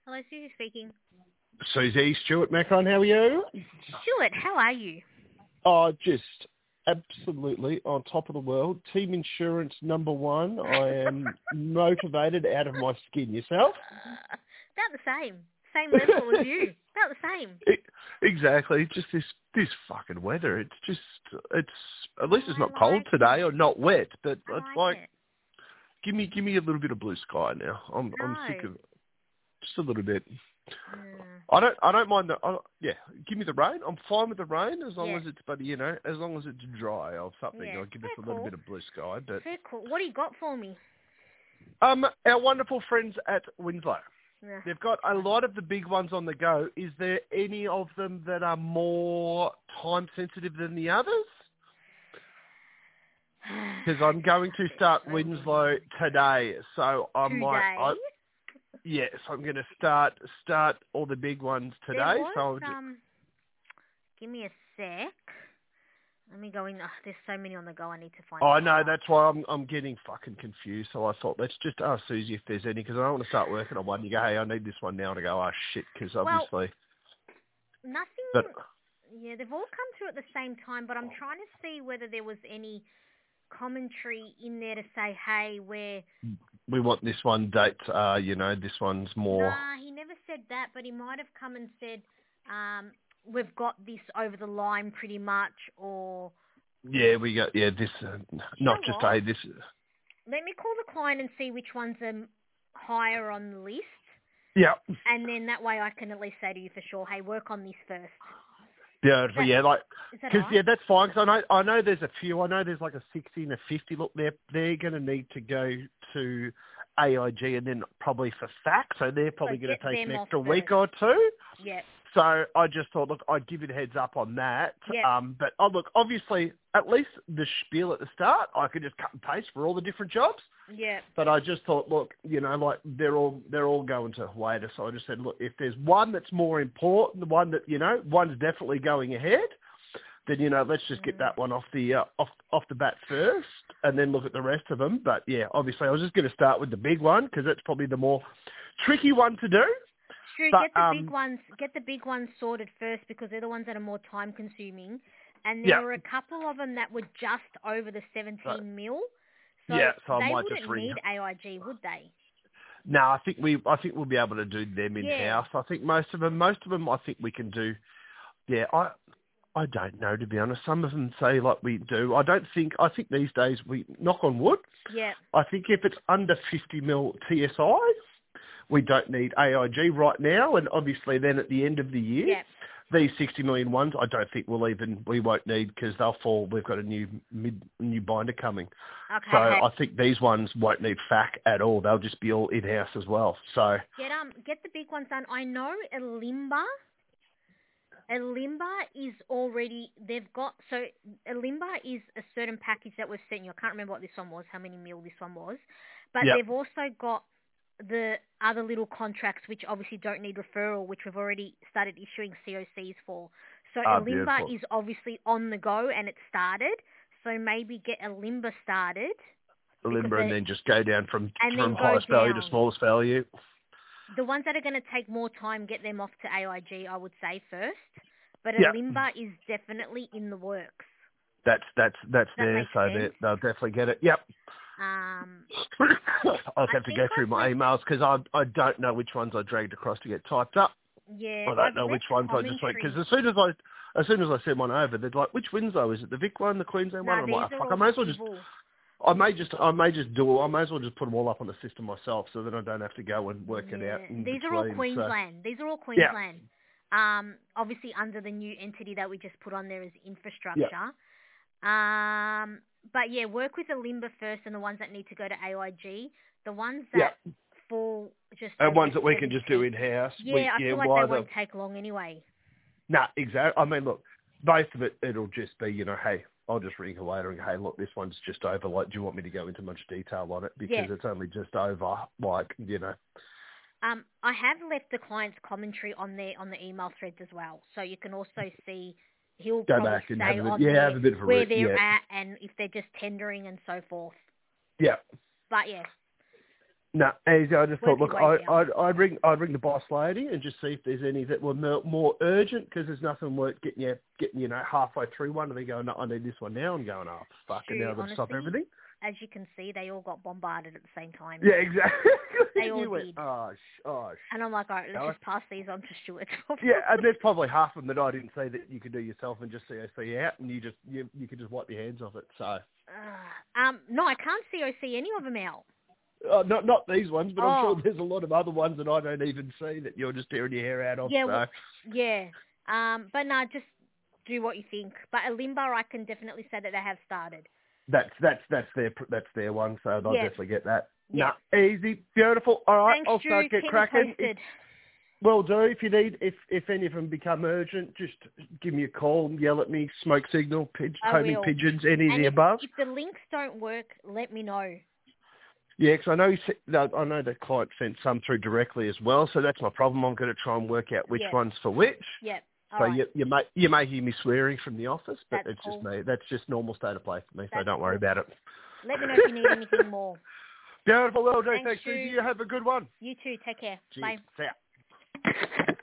Hello, Susie speaking. Susie, Stuart Macron, how are you? Stuart, how are you? Oh, just absolutely on top of the world. Team insurance #1. I am motivated out of my skin. Yourself? About the same. Same level as you. About the same. Exactly. Just this fucking weather. It's at least it's not cold like today or not wet, but I it's like like it. give me a little bit of blue sky now. I'm sick No. of it. Just a little bit. Yeah. I don't mind yeah, give me the rain. I'm fine with the rain as long Yeah. as it's, but as long as it's dry or something. Yeah. I'll give us Very a little cool. bit of blue sky. But Very cool. What do you got for me? our wonderful friends at Winslow, Yeah. they've got a lot of the big ones on the go. Is there any of them that are more time sensitive than the others? Because I'm going to There's start so Winslow today, so I'm like, Today. yes, I'm going to start all the big ones There today. was So give me a sec. Let me go in. There's so many on the go. I need to find I some know, stuff. that's why I'm getting fucking confused. So I thought, let's just ask Susie if there's any, because I don't want to start working on one. You go, hey, I need this one now, and I go, oh shit, because Well, obviously. nothing. But Yeah, they've all come through at the same time, but I'm trying to see whether there was any commentary in there to say, hey, we want this one date. This one's more. Nah, he never said that, but he might have come and said, we've got this over the line pretty much, or... Yeah, we got this. You Not know just what? this. Let me call the client and see which ones are higher on the list, Yeah. and then that way I can at least say to you for sure, hey, work on this first. Yeah, Is that, yeah, like, is that because right? that's fine. Because I know there's a few. I know there's like a 60 and a 50. Look, they're going to need to go to AIG and then probably for FAC. So they're probably So going get to take an them off extra first. week or two. Yeah. So I just thought, look, I'd give you the heads up on that. Yeah. But look, obviously, at least the spiel at the start, I could just cut and paste for all the different jobs. Yeah. But I just thought, look, like they're all going to waiter. So I just said, look, if there's one that's more important, the one that one's definitely going ahead, then let's just get that one off the off the bat first, and then look at the rest of them. But yeah, obviously, I was just going to start with the big one because that's probably the more tricky one to do. Sure, But, get the big ones sorted first because they're the ones that are more time consuming. And there yeah. were a couple of them that were just over the 17 mil. So Yeah, so I they might just wouldn't ring. need AIG, would they? No, I think we'll be able to do them in house. I think most of them, I think we can do. Yeah, I don't know, to be honest. Some of them say like we do. I think these days we knock on wood. Yeah. I think if it's under 50 mil TSI, we don't need AIG right now, and obviously then at the end of the year, Yeah. these 60 million ones, I don't think we won't need because they'll fall. We've got a new binder coming. Okay. So I think these ones won't need FAC at all. They'll just be all in-house as well. So Get the big ones done. I know Elimba is already, Elimba is a certain package that we've sent you. I can't remember what this one was, how many mil this one was. But yep. they've also got the other little contracts which obviously don't need referral, which we've already started issuing COCs for. So Elimba Beautiful. is obviously on the go and it's started. So maybe get Elimba started. Limber and then just go down from go highest value to down. smallest value. The ones that are going to take more time, get them off to AIG, I would say first. But Yep. Elimba is definitely in the works. That's That there, so they'll definitely get it. Yep. I'll have to go through my emails because I don't know which ones I dragged across to get typed up. Yeah, I don't know which ones I just went because as soon as I send one over, they're like, which Winslow is it? The Vic one, the Queensland one? I'm like, fuck, I may as well just put them all up on the system myself, so then I don't have to go and work it out. These are all Queensland. These are all Queensland. Yeah. Obviously under the new entity that we just put on there is infrastructure. Yeah. But yeah, work with Elimba first and the ones that need to go to AIG. The ones that fall just and over ones that we can just do in house. Yeah, I feel like they won't take long anyway. Nah, exactly. I mean, look, most of it'll just be, hey, I'll just ring her later and go, hey, look, this one's just over. Like, do you want me to go into much detail on it? Because it's only just over, like. I have left the client's commentary on the email threads as well, so you can also see. He'll go probably back and say have on have there a bit of a where they're at and if they're just tendering and so forth. Yeah. But yeah. No, easy. I just Work thought, look, your way down. I'd ring the boss lady and just see if there's any that were more urgent, because there's nothing worth getting you know, halfway through one and they go, no, I need this one now, and going, oh, fucking now I've got to stop everything. As you can see, they all got bombarded at the same time. Yeah, exactly. They all did. Oh. And I'm like, all right, let's just pass these on to Stuart. Yeah, and there's probably half of them that I didn't see that you could do yourself and just COC out, and you could just wipe your hands off it. So. No, I can't COC any of them out. Not these ones, but I'm sure there's a lot of other ones that I don't even see that you're just tearing your hair out of. Yeah, so. well, yeah. But no, just do what you think. But Alimba, I can definitely say that they have started. That's their one, so they'll definitely get that. Yeah. Nah, easy, beautiful. All right, Thanks, I'll start Drew. get cracking. Will do. If you need, if any of them become urgent, just give me a call, yell at me, smoke signal, homing pigeons, any of the above. If the links don't work, let me know. Yeah, because I know the client sent some through directly as well, so that's my problem. I'm going to try and work out which one's for which. Yeah. So you may hear me swearing from the office, but That's cool. just me. That's just normal state of play for me, so don't worry cool. about it. Let me know if you need anything more. Beautiful, well done. Thanks, Thanks. You have a good one. You too. Take care. Cheers. Bye. See ya.